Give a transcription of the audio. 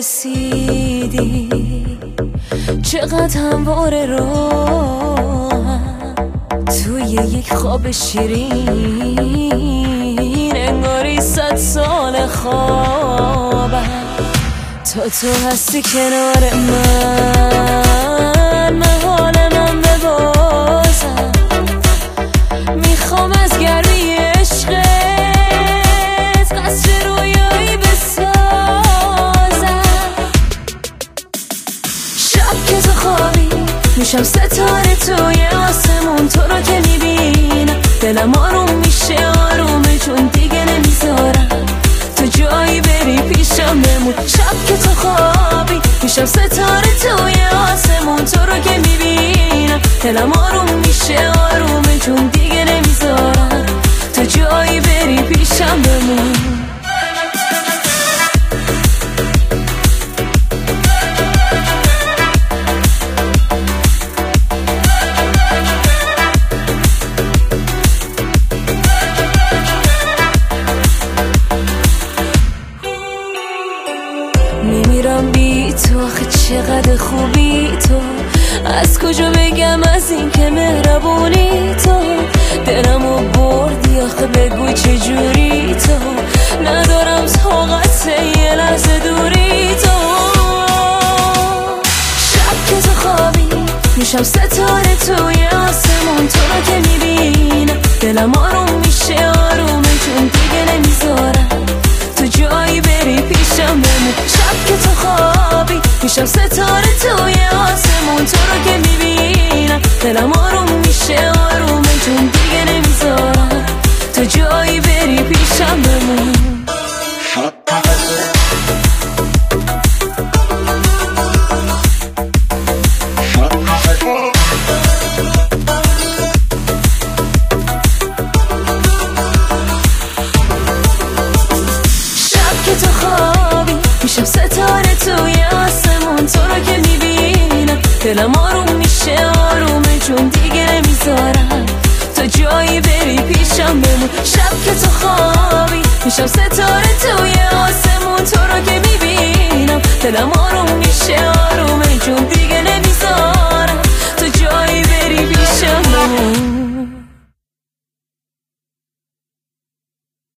رسیدی، چقدر همواره راهم توی یک خواب شیرین، انگاری 100 سال خوابم تا تو هستی کنار من حالمم ببازم. میخوام از گرمی عشقت قصر رویایی بسازم. شب که تو خوابی میشم ستاره توی آسمون، تو رو که میبینم دلم آروم میشه آرومه، چون دیگه نمیذارم تو جایی بری پیشم بمون. شب که تو خوابی میشم ستاره توی آسمون، تو رو که میبینم دلم آروم میشه آرومه، چون دیگه نمیذارم تو جایی بری پیشم بمون. میمیرم بی تو، آخه چقدر خوبی تو، از کجا بگم از این که مهربونی تو، دلمو بردی آخه بگو چجوری تو، ندارم طاقت یه لحظه دوری تو. شب که تو خوابی میشم ستاره توی آسمون، تو رو که میبینم دلم آروم میشه آرومه، چون دیگه نمیذارم تو جایی بری پیشم بمون. شب که تو خوابی میشم ستاره توی آسمون، تو رو که میبینم دلم آروم میشه آرومه، چون دیگه نمیذارم تو جایی بری پیشم بمون. تو خوابی میشم ستاره توی آسمون، تو رو که میبینم دلم آروم میشه آرومه، چون دیگه نمیذارم تو جایی بری پیشم بمون. شب که تو خوابی میشم ستاره توی آسمون، تو رو که میبینم دلم آروم